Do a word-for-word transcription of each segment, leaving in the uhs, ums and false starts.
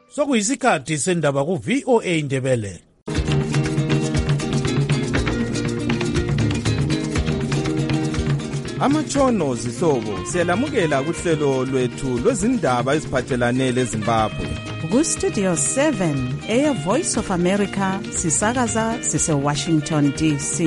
Sokuyisikhathi sendaba ku V O A Indebele. Amatshono zihlobo siyalamukela kuhlelo lwethu lwezindaba eziphathelane leZimbabwe. Ku Studio seven Air Voice of America sisakaza sise Washington D C.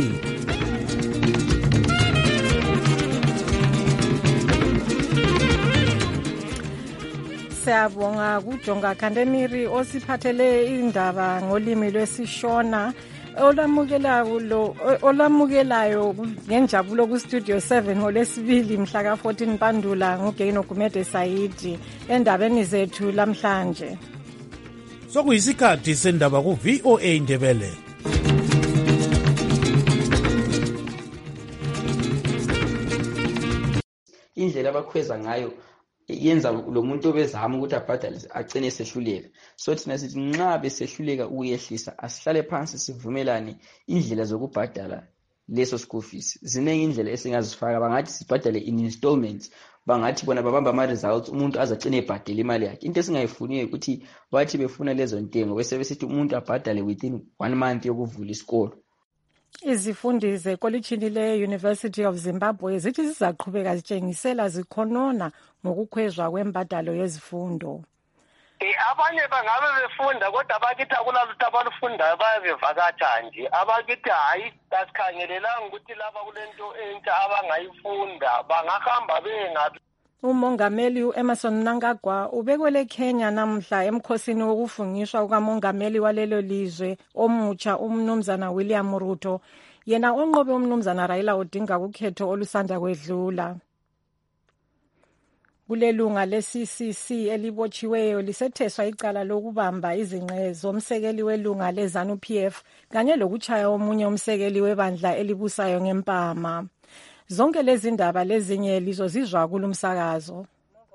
Siyabonga kuJonga Kandemiri osiphathele indaba ngolimi lwesiShona. Olamukelayo lo olamukelayo ngenjabulo ku Studio seven ngolesibili mhla ka fourteen Mpandula ngoGeno Gumede Saidi endabeni zethu lamhlanje. Sokuyisikhathi sendaba ku V O A Indebele. Indlela abakhweza ngayo yenza lo muntu obezama ukuthi abhadale agcine sehluleka. So thina sithi nxa besehluleka uyehlisa asihlale phansi sivumelane indlela zokubhadala leso school fees. Ziningi indlela esingazifaka, bangathi sibhadale in installments, bangathi bona babamba ama results umuntu azacine ebhadela imali yakhe. Into esingayifuniyo ukuthi bathi befuna lezo ntengo bese besithi umuntu abhadale within one month yokuvula isikolo. Izifundi zekolitshini le-University of Zimbabwe zithi zizaqhubeka zitshengisela zikhonona ngokukhwezwa kwembadalo yezifundo. Abanye bangabe befunda kodwa bakithi akulaluthi abalufundayo bayabevakatha nje. Abakithi hayi asikhangelelanga ukuthi laba kulento entsha abangayifunda bangahamba bengabi. Umongameli uEmerson Mnangagwa ubekwele Kenya namhla emkhosini wokufungishwa kukamongameli walelo lizwe omutsha umnumzana William Ruto, yena onqobe umnumzana Raila Odinga kukhetho olusanda kwedlula. Kulelunga le-C C C elibotshiweyo lisetheswa icala lokubamba izingqe zomsekeli welunga le-ZANU P F kanye lokutshaya omunye umsekeli webandla elibusayo ngempama. Zonke lezi ndaba lezinye lizozizwa kulumsakazo.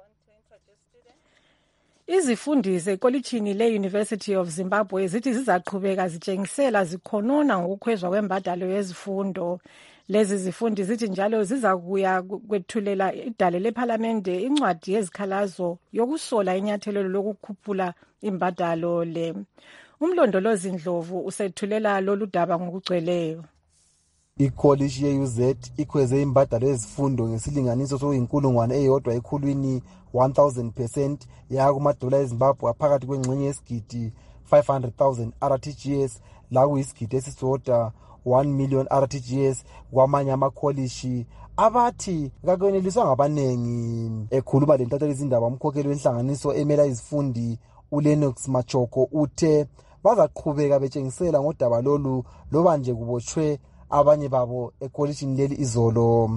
Izifundi zekolitshini le-University of Zimbabwe zithi zizaqhubeka zitshengisela zikhonona ngokukhwezwa kwembadalo yezifundo. Lezi zifundi zithi njalo zizakuya kwethulela idale lephalamende incwadi yezikhalazo yokusola inyathelo lokukhuphula imbadalo le. Umlondolozi Ndlovu usethulela lolu daba ngokugcweleyo. Ikoliji ye-U Z ikhweze imbadalo yezifundo ngesilinganiso soyinkulungwane eyodwa ekhulwini one thousand percent yakumadola eZimbabwe aphakathi kwengxenye yesigidi five hundred thousand R T G S lakuyisigidi esisodwa one million R T G S kwamanye amakolishi abathi kakweneliswa ngabanengi. Ekhuluma lentatheli izindaba umkhokheli wenhlanganiso emela izifundi uLenox Machoko uthe bazaqhubeka betshengisela ngodaba lolu loba nje kubotshwe abanye babo ekolishini leli izolo.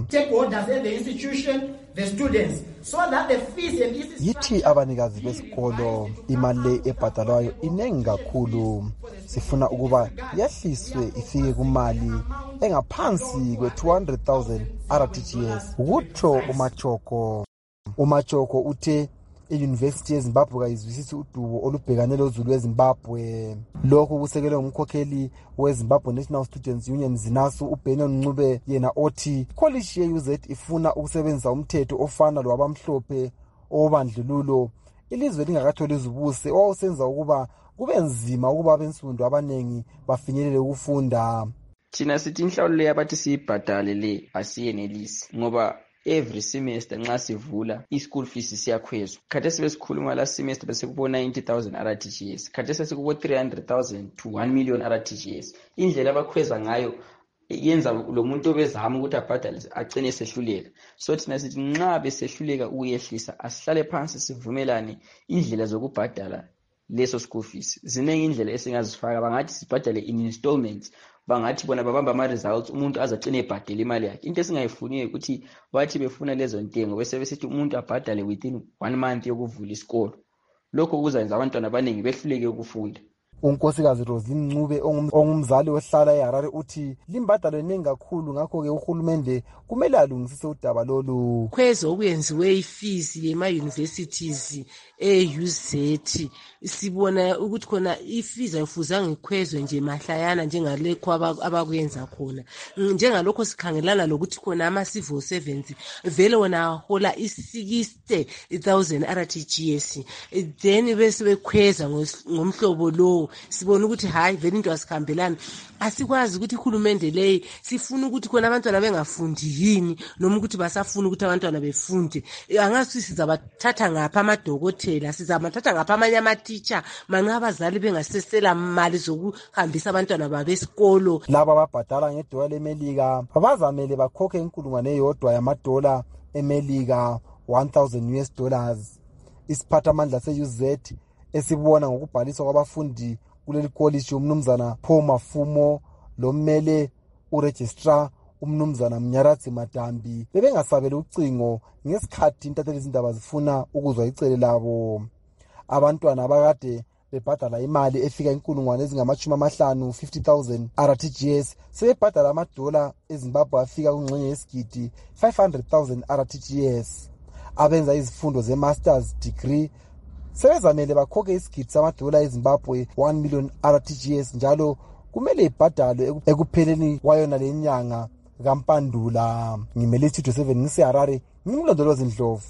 Yithi abanikazi besikolo imali ebhadalwayo inengi kakhulu, sifuna ukuba yehliswe ifike kumali engaphansi kwe two hundred thousand R T G S, ukutsho uMachoko. uMachoko uthe i-University yeZimbabwe kayizwisisi udubo olubhekane lozulu weZimbabwe. Lokhu kusekelwe ngumkhokheli weZimbabwe National Students Union ZINASU uBenon Ncube, yena othi college ye-U Z ifuna ukusebenzisa umthetho ofana lwabamhlophe obandlululo ilizwe lingakatholi izibuse owawusenza ukuba kube nzima ukuba abensundu abanengi bafinyelele ukufunda. Thina sithi inhlawulo yabathi siyibhadale le asiyenelisi ngoba every semester nxa sivula i-school fees siyakhwezwa. Khathesi besikhuluma la semester bese kubo ninety thousand R T G S, khathesi sekubo three hundred thousand to one million R T G S. Indlela abakhweza ngayo yenza lo muntu obezama ukuthi abhadale agcine sehluleka. So thina sithi nxa besehluleka uyehlisa asihlale phansi sivumelane indlela zokubhadala leso school fees. Ziningi indlela esingazifaka, bangathi sibhadale in installments, bangathi bona babamba ama results umuntu azacine ebhadela imali yakhe. Into esingayifuniyo ukuthi bathi befuna lezo ntengo bese besithi umuntu abhadale within one month yokuvula isikolo. Lokho kuzenza abantwana abaningi behluleke ukufunda. unkosikazi Roslyn Ncube ongumzali ohlala eHarare uthi limbadalo eningi kakhulu, ngakho ke uhulumende kumele alungisise udaba lolu. Khwezo okuyenziwe ifees yema universities e-U Z sibona ukuthi khona ifees ayifuzanga ikhwezwe nje mahlayana njengalekho abakwenza khona, njengalokho sikhangelana lokuthi khona ama civil servants vele wona hola i-sixty thousand R T G S, then bese bekhweza ngomhlobo lo. Sibona ukuthi hayi vele into asikhambelana, asikwazi ukuthi ihulumende leyi sifuna ukuthi khona abantwana bengafundi yini noma ukuthi basafuna ukuthi abantwana befunde. Angasi sizabathatha ngapha amadokotela, sizabathatha ngapha amanye ama-teacher manxa abazali bengasesela mali zokuhambisa abantwana babo esikolo. Laba ababhadala ngedola lemelika bazamele bakhokhe inkulungwane eyodwa yamadola emelika, one thousand U S dollars. Isiphathamandla se-U Z esibona ngokubhaliswa kwabafundi kuleli college umnumzana Paul Mafumo lommele uregistrar umnumzana Mnyaradzi Madambi bebengasabela ucingo ngesikhathi intatheli izindaba zifuna ukuzwa icele labo. Abantwana abakade bebhadala imali efika inkulungwane ezingamashumi amahlanu, fifty thousand R T G S, sebebhadala amadola eZimbabwe afika kungxenye yesigidi, five hundred thousand R T G S. Abenza izifundo ze-masters degree sebezamele bakhokhe isigidi samadola eZimbabwe, one million R T G S, njalo kumele ibhadalwe ekupheleni kwayona lenyanga kaMpandula. Ngimele Studio seven ngiseHarare, ngimlondolozi Ndlovu.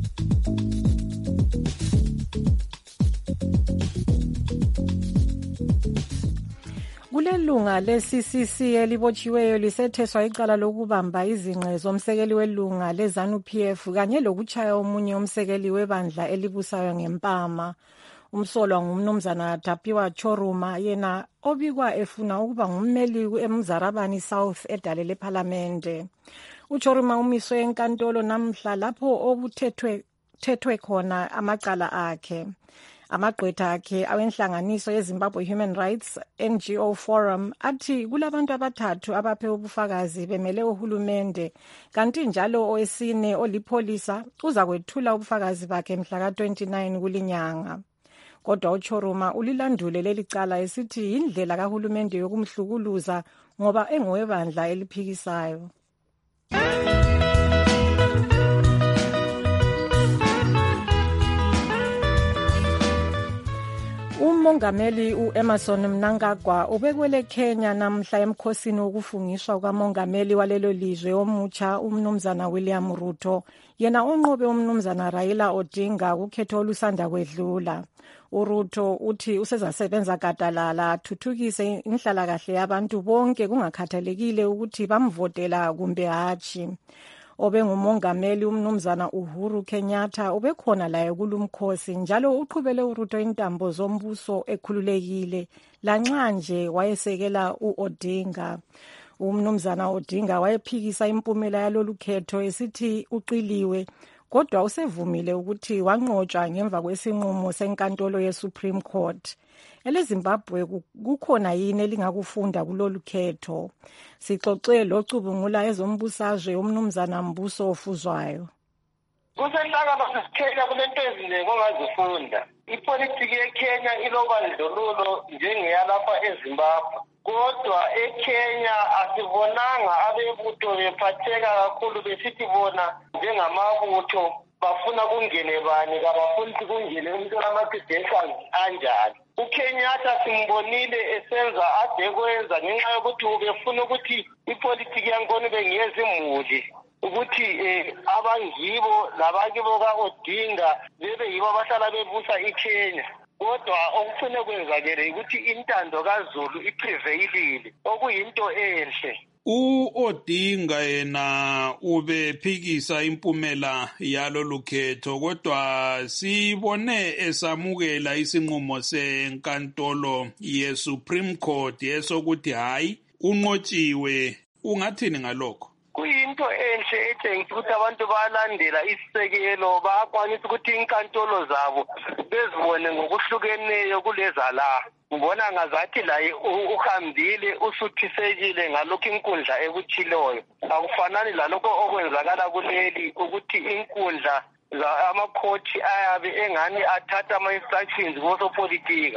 Kulelunga le-C C C elibotshiweyo lisetheswa icala lokubamba izingqe zomsekeli welunga le-ZANU-P F kanye lokutshaya omunye umsekeli webandla elibusayo ngempama. Umsolwa ngumnumzana Tapiwa Choruma, yena obikwa efuna ukuba ngummeli eMzarabani South edale leParlamente. UChoruma umiswe enkantolo namhla lapho okuthethwe thethwe khona amacala akhe. Amagqwetha akhe awenhlanganiso yeZimbabwe Human Rights N G O Forum athi kulabantu abathathu abaphe ubufakazi bemele uhulumende, kanti njalo owesine olipholisa uza kwethula ubufakazi bakhe mhla ka twenty-nine kulinyanga. Kodwa uChoruma ulilandule leli cala esithi indlela kahulumende yokumhlukuluza ngoba engowebandla eliphikisayo. Umongameli uEmmerson Mnangagwa ubekwele Kenya namhla emkhosini wokufungiswa kwamongameli walelo lizwe omutsha umnumzana William Ruto, yena onqobe umnumzana Raila Odinga kukhetho olusanda kwedlula. uRuto uthi usezasebenza gadalala athuthukise inhlalakahle yabantu bonke kungakhathalekile ukuthi bamvotela kumbe hatshi. Obengumongameli umnumzana Uhuru Kenyatta ubekhona laye kulumkhosi, njalo uqhubele uRuto intambo zombuso ekhululekile lanxa nje wayesekela uOdinga. Umnumzana Odinga wayephikisa impumela yalolu khetho esithi uqiliwe, kodwa usevumile ukuthi wanqotshwa ngemva kwesinqumo senkantolo yeSupreme Court. EleZimbabwe kukhona yini elingakufunda kulolu khetho? Sixoxe locubungula ezombusazwe umnumzana Mbuso Ofuzwayo. Kusenhlangano sesiKenya kulento ezinengi ongazifunda. Ipolitiki yeKenya ilobandlululo njengeyalapha eZimbabwe. Kodwa eKenya asibonanga abebutho bephatheka kakhulu besithi bona njengamabutho bafuna kungene bani, kabafuni kungene umuntu olama-credentials anjani. UKenyatta simbonile esenza ade kwenza ngenxa yokuthi ubefuna ukuthi ipolitiki yankona bengiyezimuli ukuthi eh, abangibo labakibo ka-Odinga bebe yibo abahlala bebusa iKenya. Kodwa okufune kwenzakele ukuthi intando kaZulu iprevailile, okuyinto enhle. U-Odinga yena ubephikisa impumela yalolu khetho, kodwa sibone esamukela isinqumo senkantolo ye-Supreme Court esokuthi hayi unqotshiwe. Ungathini ngalokho? Kuyinto enhle etshengisa ukuthi abantu bayalandela isisekelo, bayakwanisa ukuthi inkantolo zabo bezibone ngokuhlukeneyo kuleza la. Ngibona ngazathi laye uhambile usuthisekile ngalokho inkundla ekutshiloyo. Akufanani lalokho okwenzakala kuleli ukuthi inkundla amakhothi ayabe engani athatha ama-instructions kosopolitika.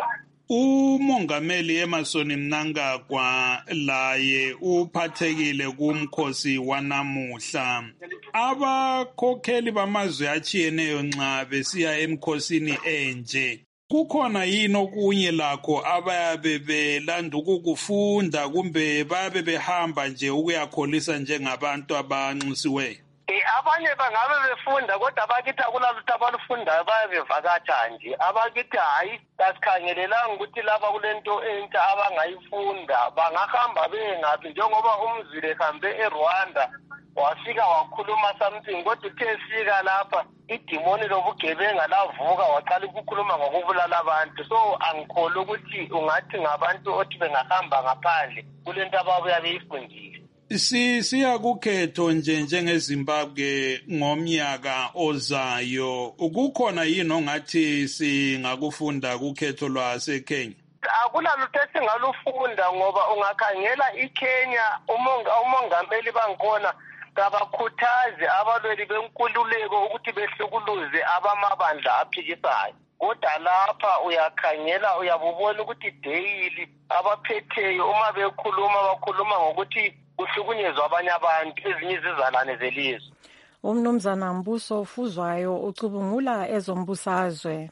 Umongameli Emerson Mnangagwa laye uphathekile kumkhosi wanamuhla. Abakhokheli bamazwe atshiyeneyo nxa besiya emkhosini enje, kukhona yini okunye lakho abayabe belanda ukukufunda kumbe bayabe behamba nje ukuyakholisa njengabantu abanxusiweyo? Abanye bangabe befunda kodwa abakithi akulalutho abalufundayo bayabevakatsha nje. Abakithi hayi kasikhangelelanga ukuthi laba kulento entsha abangayifunda bangahamba bengaphi, njengoba umzile ehambe eRwanda wafika wakhuluma something kodwa uthe efika lapha idimoni lobugebenga lavuka waqala ukukhuluma ngokubulala abantu. So angikholwa ukuthi ungathi ngabantu othi bengahamba ngaphandle kulento ababuya beyifundile. Si siya kukhetho nje njengeZimbabwe ngomnyaka ozayo, ukukhona yini ongathi singakufunda kukhetho lwaseKenya? Akulalutho esingalufunda ngoba ungakhangela iKenya umongameli bangikhona kabakhuthaze abalweli benkululeko ukuthi behlukuluze abamabandla aphikisayo. Kodwa lapha uyakhangela uyabubona ukuthi daily abaphetheyo uma bekhuluma bakhuluma ngokuthi kuhlukunyezwa abanye abantu ezinye izizalwane zelizwe. Umnumzana Mbuso Ufuzwayo ucubungula ezombusazwe.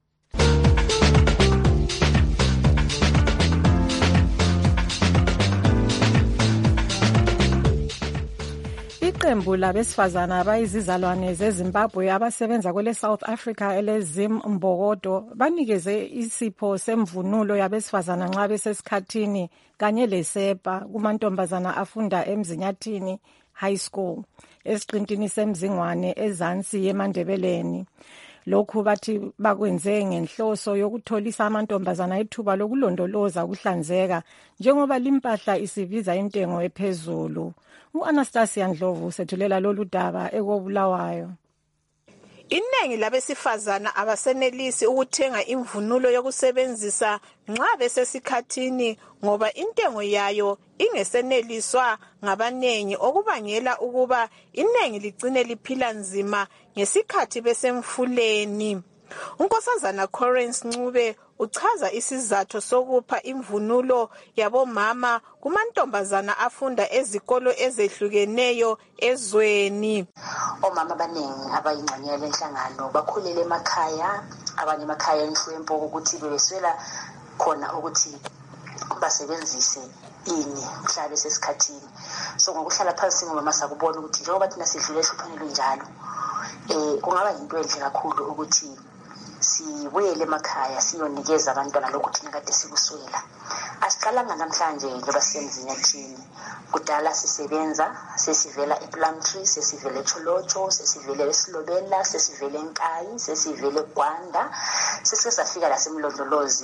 Iqembu labesifazana abayizizalwane zeZimbabwe abasebenza kwele South Africa eleZimbokodo banikeze isipho semvunulo yabesifazana nxa besesikhathini kanye lesepa kumantombazana afunda eMzinyathini High School esiqintini semzingwane ezansi yeMandebeleni. Lokhu bathi bakwenze ngenhloso yokutholisa amantombazana ithuba lokulondoloza ukuhlanzeka njengoba limpahla isibiza intengo ephezulu. U-Anastasia Ndlovu sethulela lolu daba ekobulawayo. Iningi labesifazana abasenelisi ukuthenga imvunulo yokusebenzisa nxa besesikhathini ngoba intengo yayo ingeseneliswa ngabanengi okubangela ukuba iningi ligcine liphila nzima ngesikhathi besemfuleni. Unkosazana Correns Ncube uchaza isizathu sokupha imvunulo yabomama kumantombazana afunda ezikolo ezehlukeneyo ezweni. Omama abaningi abayingxenye lenhlangano bakhulele emakhaya, abanye emakhaya emhlwempo ukuthi beswela khona ukuthi basebenzise ini mhla besesikhathini. So ngokuhlala phansi ngomama sakubona ukuthi njengoba thina sidlule ehluphanelo njalo eh kungaba yinto enhle kakhulu ukuthi sibuyele emakhaya siyonikeza abantwana lokhu thina kade sikuswela. Asiqalanga namhlanje njengoba sisemzinyathini. Kudala sisebenza, sesivela ePlumtree, sesivela eCholocho, sesivela eSilobela, sesivela eNkayi, sesivela eGwanda, sesike safika lasemlondolozi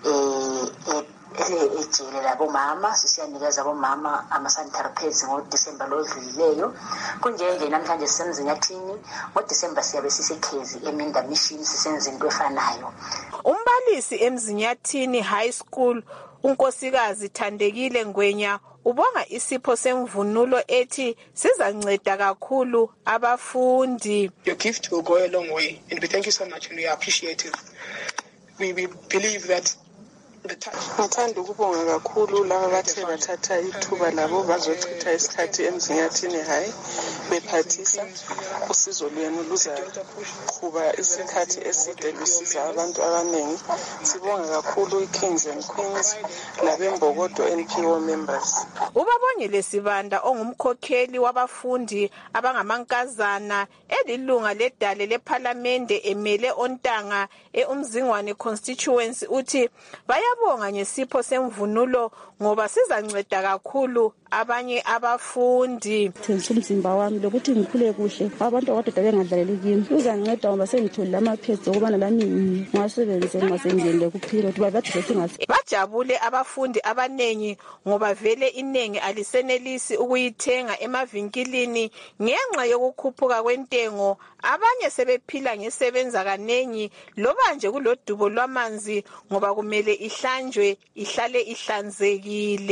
eh ejele labomama, sisiyanikeza abomama ama-sanitary pads ngoDisemba lo odlulileyo. Kunjenje namhlanje sisemzinyathini, ngoDisemba siyabe sisekhezi eMinda Mission sisenza into efanayo. Umbalisi eMzinyathini High School unkosikazi Thandekile Ngwenya ubonga isipho semvunulo ethi sizanceda kakhulu abafundi. Your gift will go a long way and we thank you so much and we appreciate it. We, we believe that Ngithanda ukubonga kakhulu laba bathe bathatha ithuba labo bazochitha isikhathi eMzinyathini High bephathisa usizo lwenu luzaqhuba isikhathi eside lusiza abantu abaningi. Sibonga kakhulu iKings and Queens labembokodo N P O members. Ubabongile Sibanda ongumkhokheli wabafundi abangamankazana elilunga ledale leParliament emele Ontanga eUmzingwane constituency uthi baya Yabonga ngesipho semvunulo ngoba sizanceda kakhulu abanye abafundi. Umzimba wami lokuthi ngikhule kuhle abantu abadoda bengadlaleli kimi uzanceda ngoba sengitholile amaphedi okubana lami ngasebenze ngasengene kuphila ukuthi bathi besingathi. Bajabule abafundi abanengi ngoba vele inengi alisenelisi ukuyithenga emavinkilini ngenxa yokukhuphuka kwentengo. Abanye sebephila ngesebenza kanengi loba nje kulodubo lwamanzi ngoba kumele ihlanjwe ihlale ihlanzekile.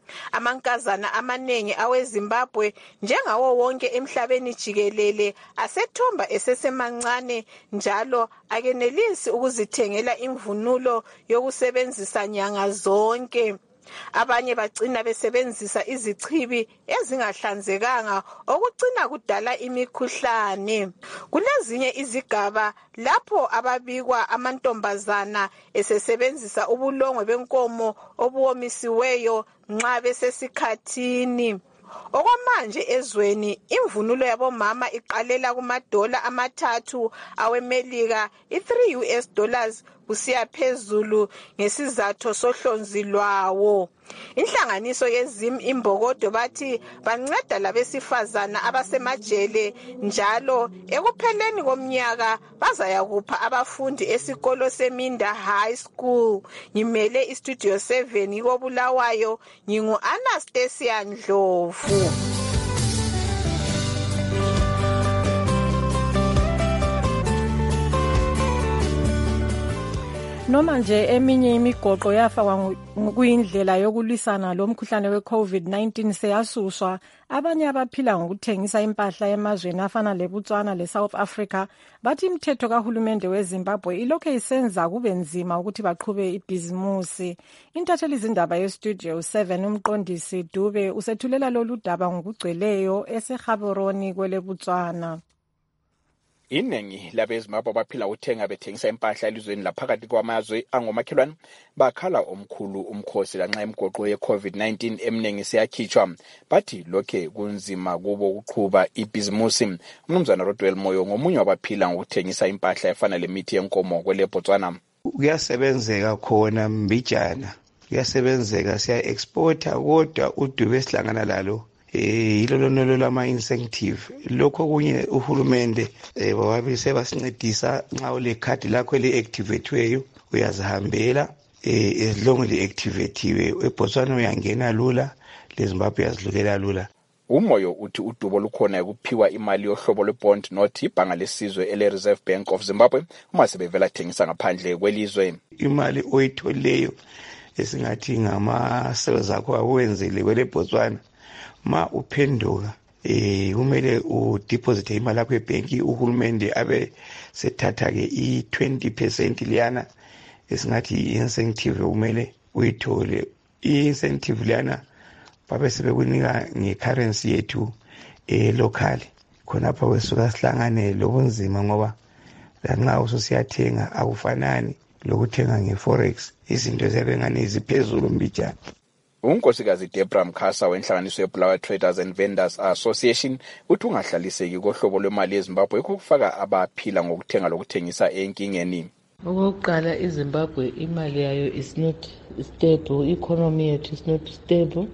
Amankazana amaningi aweZimbabwe njengawo wonke emhlabeni jikelele asethomba esesemancane njalo akenelisi ukuzithengela imvunulo yokusebenzisa nyanga zonke. Abanye bagcina besebenzisa izichibi ezingahlanzekanga okugcina kudala imikhuhlane. Kulezinye izigaba lapho ababikwa amantombazana esesebenzisa ubulongwe benkomo obuwomisiweyo nxa besesikhathini. Okwamanje ezweni imvunulo yabomama iqalela kumadola amathathu awemelika i-three U S dollars kusiya phezulu ngesizathu sohlonzi lwawo. Inhlanganiso yezim imbokodo bathi banceda labesifazana abasemajele njalo ekupheleni komnyaka bazayakupha abafundi esikolo seMinda High School. Ngimele istudio seven koBulawayo, ngingu Anastasia Ndlovu. Noma nje eminye imigoqo yafakwa kuyindlela yokulwisana lomkhuhlane we-COVID nineteen seyasuswa, abanye abaphila ngokuthengisa impahla emazweni afana leBotswana leSouth Africa bathi imithetho kahulumende weZimbabwe ilokhu isenza kube nzima ukuthi baqhube ibhizimusi. Intatheli izindaba yestudio seven umqondisi Dube usethulela lolu daba ngokugcweleyo eseGaborone kweleBotswana. Iningi labeZimbabwe abaphila uthenga bethengisa impahla elizweni laphakathi kwamazwe angomakhelwane bakhala omkhulu umkhosi lanxa imigoqo ye-COVID nineteen eminingi siyakhitshwa, bathi lokhe kunzima kubo ukuqhuba ibhizimusi. Umnumzana Rodwell Moyo ngomunye wabaphila ngokuthengisa impahla efana lemithi yenkomo kweleBotswana. Kuyasebenzeka khona mbijana, kuyasebenzeka siya exporta, kodwa uDube sihlangana lalo eh yilo lonolo lama incentive. Lokho kunye uhulumende eh bawabi sebasincedisa nxa ule card lakho le activateweyo uyazihambela eh as long le activatewe eBotswana uyangena lula, leZimbabwe yazilukela lula. Umoyo uthi udubo lukhona ukuphiwa imali yohlobo lwebond note ibhanga lesizwe ele Reserve Bank of Zimbabwe uma sebevela thengisa ngaphandle kwelizwe. Imali oyitholeyo esingathi ngama sales akho awenzele kweleBotswana ma uphenduka eh kumele udeposit imali yakho ebanki, uhulumende abe sethatha ke i twenty percent liyana esingathi incentive kumele uyithole. I-incentive liyana babe sebekunika ngecurrency yethu eh local, khonapha kwesuka sihlangane lobunzima ngoba lanxa usosiyathenga akufanani lokuthenga ngeforex, izinto ziyabengani iziphezulu mbijana. Unkosikazi Debra Mkhasa wenhlanganiso yeBulawayo Traders and Vendors Association uthi ungahlaliseki kohlobo lwemali yeZimbabwe ukufaka abaphila ngokuthenga lokuthengisa enkingeni. Okokuqala, iZimbabwe imali yayo is not stable, economy yethu is not stable.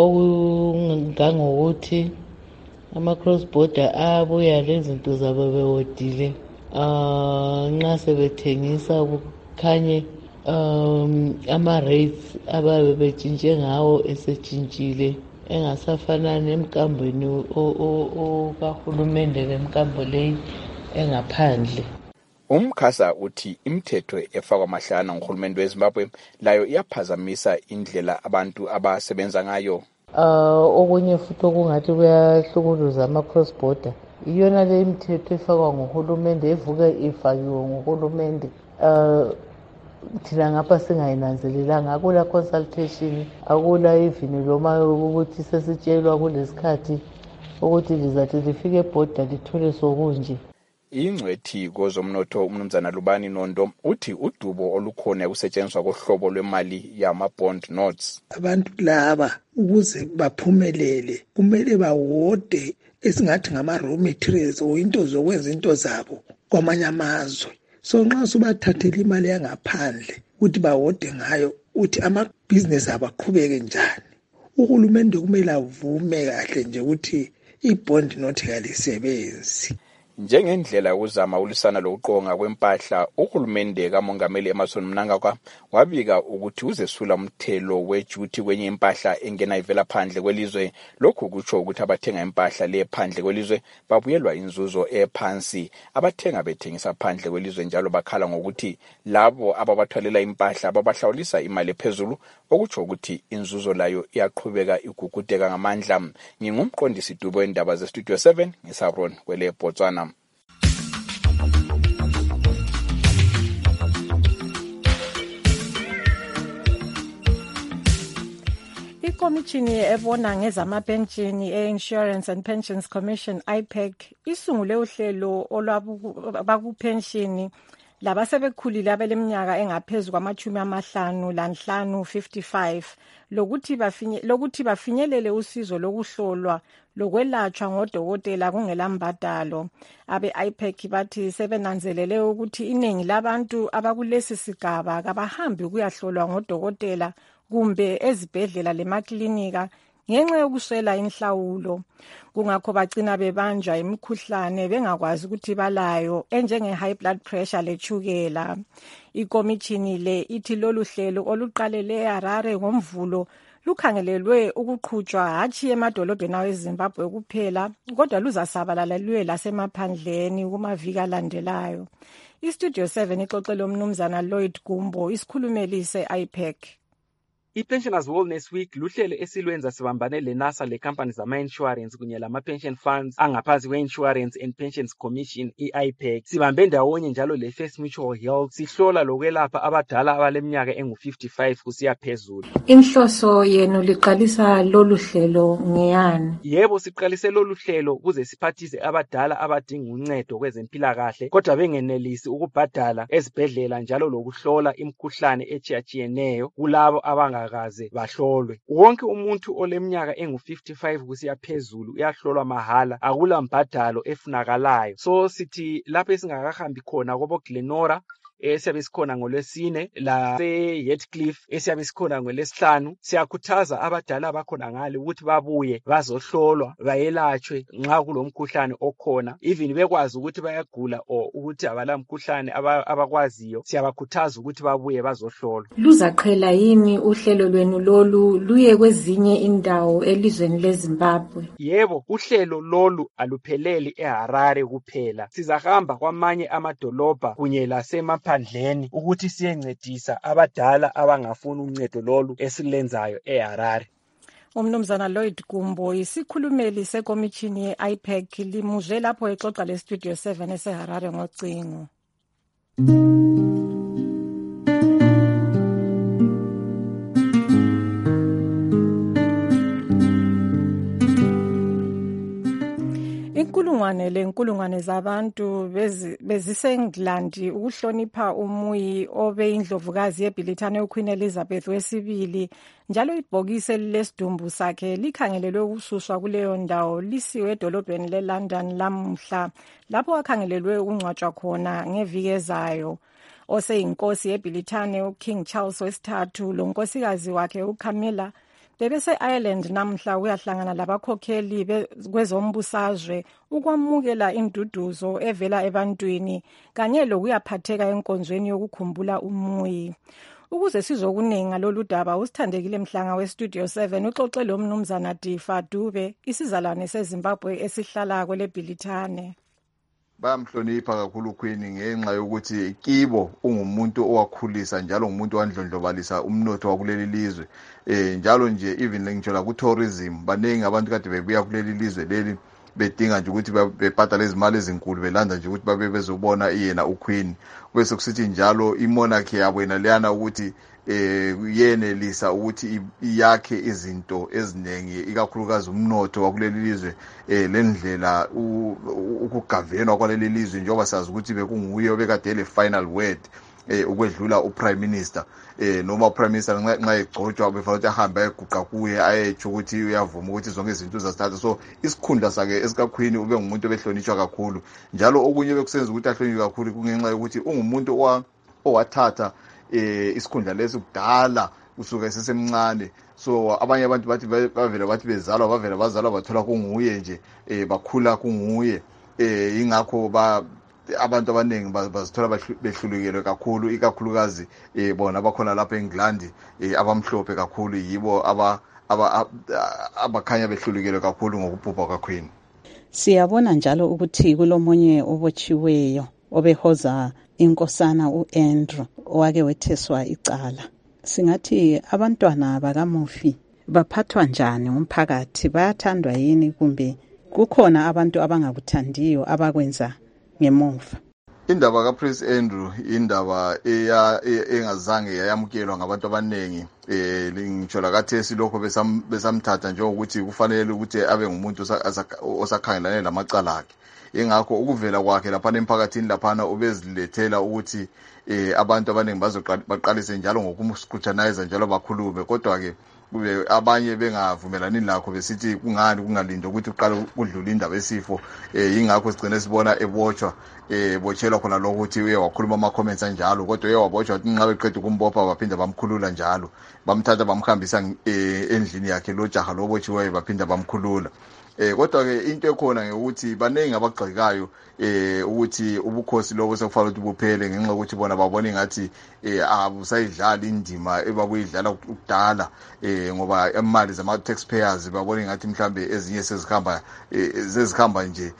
Okungangokuthi ama cross border abuya lezinto zabo bewodile ah nxa sebethengisa kukhanye um ama rates ababe betshintshe ngawo esetshintshile engasafanani emkambweni okahulumende lemkambo leyi engaphandle. Umkhasa uthi imithetho efakwa mahlana ngohulumende weZimbabwe layo iyaphazamisa indlela abantu abasebenza ngayo. Ah okunye futhi okungathi kuyahlukuluza ama cross border iyona le imithetho efakwa ngohulumende evuka ifakiwe ngohulumende. Ah thina ngapha singayinanzelelanga, akula consultation, akula even noma ukuthi sesitshelwa kulesikhathi ukuthi lizathi lifike eborder lithole sokunje. Ingcwethi kozomnotho umnumzana Lubani Nondo uthi udubo olukhona ukusetshenziswa kohlobo lwemali yama bond notes. Abantu laba ukuze baphumelele kumele bawode esingathi ngama raw materials o into zokwenza into zabo kwamanye amazwe. So nxa subathathela imali yangaphandle uthi bawode ngayo uthi ama business abaqhubeke njani. Uhulumende kumele avume kahle nje ukuthi ibond note kalisebenzi. Njengendlela yokuzama ulisana lokuqonga kwempahla, uhulumende kaMongameli Emmerson Mnangagwa wabika ukuthi uzesula umthelo wejuti kwenye impahla engena ivela phandle kwelizwe. Lokhu kutsho ukuthi abathenga impahla le phandle kwelizwe babuyelwa inzuzo ephansi. Abathenga bethengisa phandle kwelizwe njalo bakhala ngokuthi labo ababathwalela impahla ababahlawulisa imali ephezulu, okutsho ukuthi inzuzo layo iyaqhubeka igugudeka ngamandla. Ngingumqondisi Dubo wendaba ze Studio seven ngisabron kwele Botswana. Ikomishini ebona ngezamapenshini e-Insurance and Pensions Commission I P E C isungule uhlelo olwabakupenshini labasebekhulile abeleminyaka engaphezulu kwamachumi amahlanu lanhlanu fifty-five lokuthi bafinye lokuthi bafinyelele usizo lokuhlolwa lokwelatshwa ngodokotela kungelambadalo. Abe I P E C bathi sebenanzelele ukuthi iningi labantu abakulesi sigaba kabahambi kuyahlolwa ngodokotela kumbe ezibhedlela lemaklinika ngenxa yokuswela inhlawulo. Kungakho bagcina bebanjwa imikhuhlane bengakwazi ukuthi balayo enjenge high blood pressure lechukela. Ikomishini le ithi lolu hlelo oluqalele eHarare ngomvulo lukhangelelwe ukuqhutshwa hatshi emadolobheni aweZimbabwe kuphela kodwa luzasabalala luye lasemaphandleni kumaviki alandelayo. IStudio seven ixoxele umnumzana Lloyd Gumbo, isikhulumeli se-I P E C. I-Pensioners Wellness Week luhlelo esilwenza sibambane le-NASA le-companies ama-insurance kunye lama-pension funds angaphansi kwe-Insurance and Pensions Commission i-I P E C. Sibambe ndawonye njalo le-First Mutual Health sihlola lokwelapha abadala abaleminyaka engu fifty-five kusiya phezulu. Inhloso yenu liqalisa lolu hlelo ngeyani? Yebo, siqalise lolu hlelo kuze siphathise abadala abadinga uncedo kwezempilakahle kodwa bengenelisi ukubhadala ezibhedlela njalo lokuhlola imikhuhlane etshiyatshiyeneyo kulabo abanga kaze bahlolwe. Wonke umuntu oleminyaka engu fifty-five kusiya phezulu uyahlolwa mahala, akula mbhadalo efunakalayo. So sithi lapho esingakahambi khona kobo Glenora esiyabe sikhona ngolwesine la se-Heathcliff esiyabe sikhona ngolwesihlanu, siyakhuthaza abadala abakhona ngale ukuthi babuye bazohlolwa bayelatshwe nxa kulomkhuhlane okhona, even bekwazi ukuthi bayagula or ukuthi abala mkhuhlane abakwaziyo, siyabakhuthaza ukuthi babuye bazohlolwa. Luzaqhela yini uhlelo lwenu lolu luye kwezinye indawo elizweni leZimbabwe? Yebo, uhlelo lolu alupheleli eHarare kuphela. Sizahamba kwamanye amadolobha kunye lasemaphandleni ukuthi siyencedisa abadala abangafuni uncedo lolu esilenzayo eHarare. Umnumzana Lloyd Gumbo, isikhulumeli sekomishini ye-I P E C, limuzwe lapho exoxa le-Studio seven eseHarare ngocingo. Inkulungwane lenkulungwane zabantu bezisengilandi ukuhlonipha umuyi obe indlovukazi yeBrithani uQueen Elizabeth wesibili, njalo ibhokisi lesidumbu sakhe likhangelelwe ukususwa kuleyo ndawo lisiwe edolobheni leLondon lamhla lapho akhangelelwe ukungcwatshwa khona ngeviki ezayo. Oseyinkosi yeBrithani uKing Charles wesithathu lonkosikazi wakhe uCamilla bebese Ireland namhla uyahlangana labakhokheli kwezombusazwe ukwamukela induduzo evela ebantwini kanye lokuyaphatheka enkonzweni yokukhumbula umuyi. Ukuze sizokuninga lolu daba, usithandekile Mhlanga weStudio seven uxoxele umnumzana Difa Dube, isizalwane seZimbabwe esihlala kwele Bhilithane. Bayamhlonipha kakhulu uQueen ngenxa yokuthi kibo ungumuntu owakhulisa njalo ngumuntu wandlondlobalisa umnotho wakuleli lizwe. Eh njalo nje even ngitshola ku tourism banengi abantu kade bebuya kuleli lizwe leli bedinga nje ukuthi bebhadale izimali ezinkulu belanda nje ukuthi babe bezobona yena uQueen. Bese kusithi njalo imonarchy yabo yena leyana ukuthi eh yenelisa ukuthi iyakhe izinto ezinengi ikakhulukazi umnotho wakuleli lizwe eh lendlela ukugavenwa kwaleli lizwe njengoba sazi ukuthi bekunguye obekade le final word eh ukwedlula uprime minister eh noma uprime minister nxa egcotshwa befanele ukuthi ahambe eguqa kuye ayetsho ukuthi uyavuma ukuthi zonke izinto uzazithatha. So isikhundla sakhe esikaQueen ube ngumuntu obehlonishwa kakhulu, njalo okunye bekusenza ukuthi ahlonishwe kakhulu kungenxa yokuthi ungumuntu owathatha eh isikhundla lesi kudala usuka esesemncane. So abanye abantu bathi bavela bathi bezalwa bavela bazalwa bathola kunguye nje eh bakhula kunguye eh ingakho ba abantu abaningi bazithola behlulukelwe kakhulu ikakhulukazi eh bona abakhona lapha eNgilandi eh abamhlophe kakhulu yibo aba abakhanya behlulukelwe kakhulu ngokubhubha kwaKwini. Siyabona njalo ukuthi kulomunye obotshiweyo obehoza inkosana uAndrew owake wetheswa icala. Singathi abantwana bakamufi baphathwa njani umphakathi, bayathandwa yini kumbe kukhona abantu abangakuthandiyo abakwenza ngemuva? Indaba kaPrince Andrew indaba eya engazange yayamukelwa ngabantu abanengi eh ngitsho lakathesi lokho besamthatha njengokuthi kufanele ukuthi abe ngumuntu osakhangelane lamacala akhe. Ingakho ukuvela kwakhe lapha emphakathini laphana ubezilethela ukuthi eh abantu abaningi bazoqalise njalo ngokumscrutinize njalo bakhulume, kodwa ke kube abanye bengavumelani lakho besithi kungani kungalindwa ukuthi uqale kudlula indaba esifo. eh ingakho sigcine sibona ebotshwa eh botshelwa khona lokho ukuthi uye wakhuluma ama comments anjalo, kodwa uye wabotshwa ukuthi nxa beqeda ukumbopha baphinda bamkhulula njalo, bamthatha bamhambisa endlini yakhe lo jaha lobotshiweyo baphinda bamkhulula. Eh kodwa ke into ekhona ngekuthi banengi abagxekayo eh ukuthi ubukhosi lobo sekufanele ukuthi buphele ngenxa ukuthi bona babona ngathi eh abusayidlala indima ebabuyidlala kudala eh ngoba imali zama taxpayers babona ngathi mhlambe ezinye sezikhamba zezikhamba nje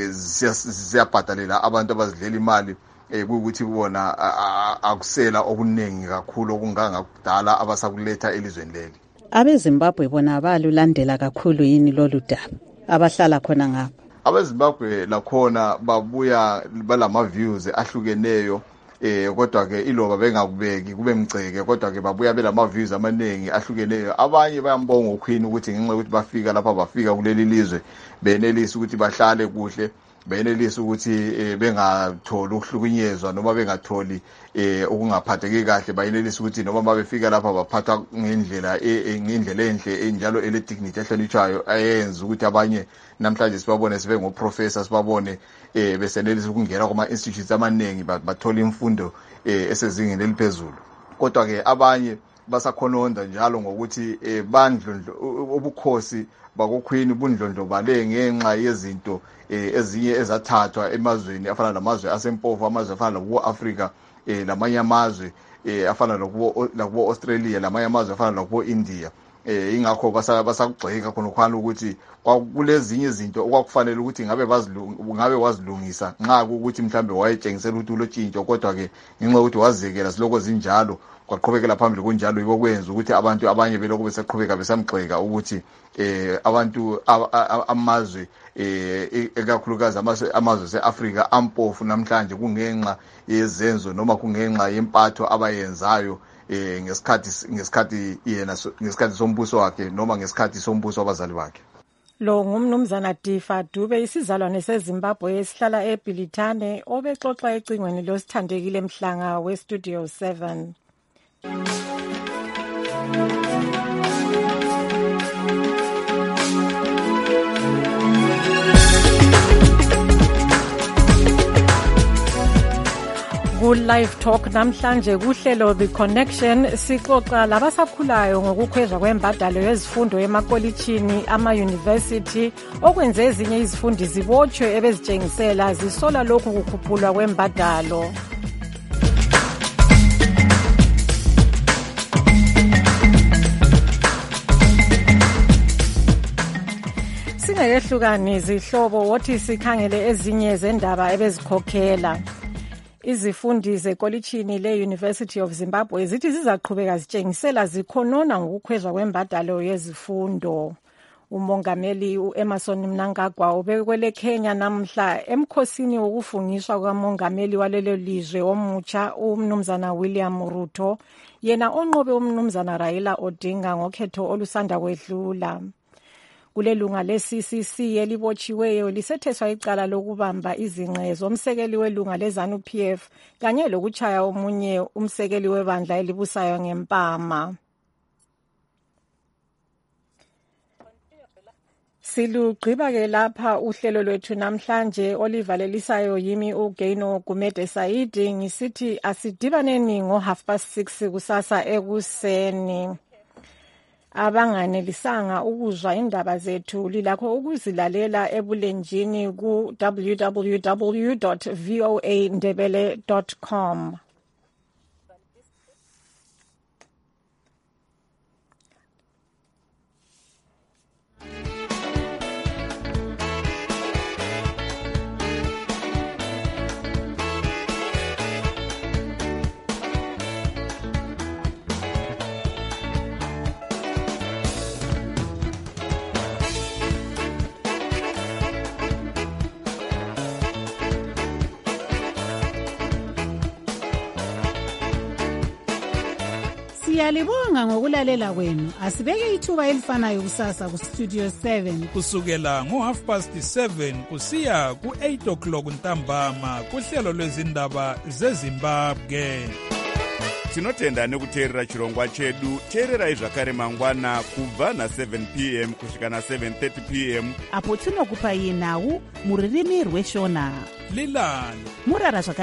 siyabhadalela abantu abazidlela imali eh ukuthi bona akusela okuningi kakhulu okunganga kudala abasakuletha elizweni leli. AbeZimbabwe bona balulandela kakhulu yini lolu daba abahlala khona ngapha? AbeZimbabwe lakhona babuya balama views ahlukeneyo eh kodwa ke iloba bengakubeki kube mgceke, kodwa ke babuya belama views amaningi ahlukeneyo. Abanye bayambonga uQueen ukuthi ngenxa ukuthi bafika lapha bafika kuleli lizwe benelisa ukuthi bahlale kuhle, benelisa ukuthi bengatholi ukuhlukunyezwa noma bengatholi eh ukungaphatheki kahle, bayenelisa ukuthi noma babefika lapha baphathwa ngendlela ngendlela enhle enjalo ele dignity ehlonitshwayo ayenza ukuthi abanye namhlanje sibabone sibe ngoprofessor, sibabone eh besenelisa ukungena kuma institutes amaningi bathola imfundo eh esezingeni eliphezulu. Kodwa ke abanye basakhononda njalo ngokuthi eh bandlu ubukhosi bakoQueen bundlondlobale ngenxa yezinto eh ezinye ezathathwa emazweni afana namazwe asempofu, amazwe afana lakuwo Africa eh lamanye amazwe eh afana lakuwo lakuwo Australia, lamanye amazwe afana lakuwo India. Eh ingakho basakugxeka khona khona ukuthi kwakulezinye izinto okwakufanele ukuthi ngabe bazilunga ngabe wazilungisa nxa ukuthi mhlambe wayetshengisela ukuthi ulotshintsho, kodwa ke ngenxa ukuthi wazekela siloko zinjalo kwaqhubekela phambili kunjalo yiko kwenza ukuthi abantu abanye beloko beseqhubeka besamgxeka ukuthi eh abantu amazwe eh ekakhulukazi amazwe seAfrica ampofu namhlanje kungenxa yezenzo noma kungenxa yempatho abayenzayo eh ngesikhathi ngesikhathi yena ngesikhathi sombuso wakhe noma ngesikhathi sombuso wabazali bakhe. Lo ngumnumzana Difa Dube, isizalwane seZimbabwe esihlala eBilitane, obexoxa ecingweni losithandekile Mhlanga weStudio seven. Ku-Live Talk namhlanje kuhlelo The Connection sixoxa labasakhulayo ngokukhwezwa kwembadalo yezifundo emakolitshini ama-university okwenze ezinye izifundi zibotshwe ebezitshengisela zisola lokhu kukhuphulwa kwembadalo. Singehlukani izihlobo wothi sikhangele ezinye zendaba ebezikhokhela. Izifundi zekolitshini le-University of Zimbabwe zithi zizaqhubeka zitshengisela zikhonona ngokukhwezwa kwembadalo yezifundo. Umongameli u-Emerson Mnangagwa ubekwele Kenya namhla emkhosini wokufungiswa kukamongameli walelo lizwe omutsha umnumzana William Ruto, yena onqobe umnumzana Raila Odinga ngokhetho olusanda kwedlula. Kulelunga le-C C C elibotshiweyo lisetheswa icala lokubamba izinqe zomsekeli welunga le-ZANU P F kanye lokuchaya omunye umsekeli webandla elibusayo ngempama. Silugqiba ke lapha uhlelo lwethu namhlanje olivalelisayo yimi uGaino Gumede Saidi, ngisithi asidibaneni ngo half past six kusasa ekuseni. abanganelisanga ukuzwa indaba zethu lilakho ukuzilalela ebulenjini ku w w w dot v o a ndebele dot com. Siyalibonga ngokulalela kwenu. Asibeke ithuba elifanayo kusasa ku Studio seven kusukela ngo half past seven kusiya ku eight o'clock ntambama kuhlelo lwezindaba zeZimbabwe. Tinotenda nekuteerera chirongwa chedu. Teererai zvakare mangwana kubva na seven p m kusvika na seven thirty p m apo tinokupai nhau muririmi rweshona. Lilani murara zvakare.